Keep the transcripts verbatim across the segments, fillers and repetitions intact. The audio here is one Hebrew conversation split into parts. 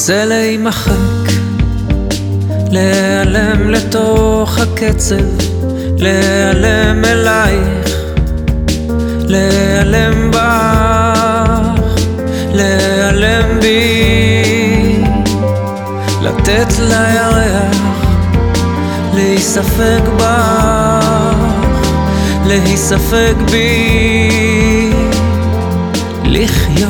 רוצה להימחק, להיעלם לתוך הקצב, להיעלם אלייך, להיעלם בך, להיעלם בי, לתת לירח להיספק בך, להיספק בי, לחיות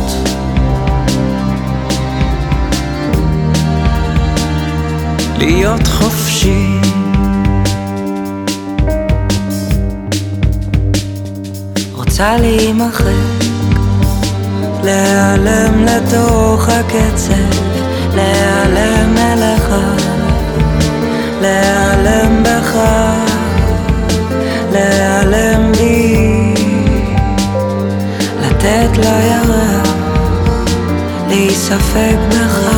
להיות חופשי. רוצה להימחק, להיעלם לתוך הקצב, להיעלם אליך, להיעלם בך, להיעלם בי, לתת לירח להיספק בך,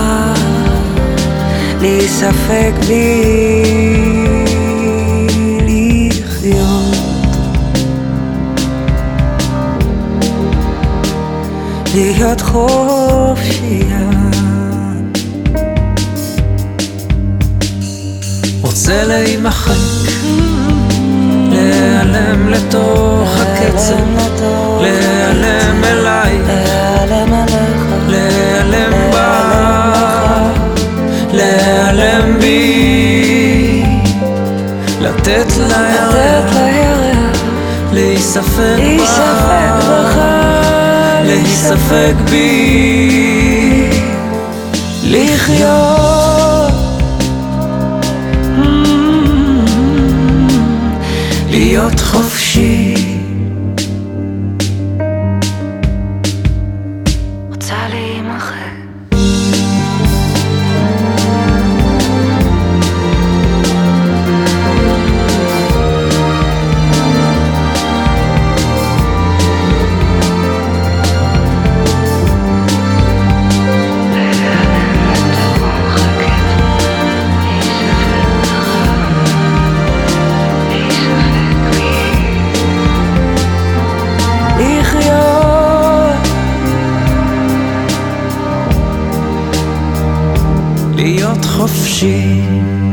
להיספק בי, לחיות להיות חופשייה. רוצה להימחק, להיעלם לתוך הקצב, להיעלם אלייך, להיעלם בך, להיעלם בי, לתת לירח להיספק בך, להיספק בי, לחיות להיות חופשי. רוצה להימחק, להיות חופשי.